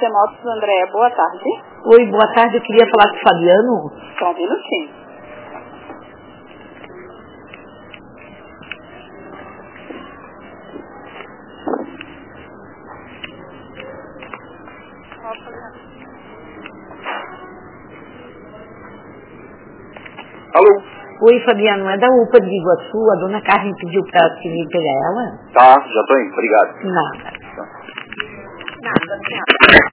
Motos, Andréa, boa tarde. Oi, boa tarde, eu queria falar com o Fabiano. Só um minutinho. Alô? Oi, Fabiano, é da UPA de Iguaçu, a dona Carmen pediu pra me pegar ela? Tá, já tô indo, obrigado. Nada. Tá. Nada.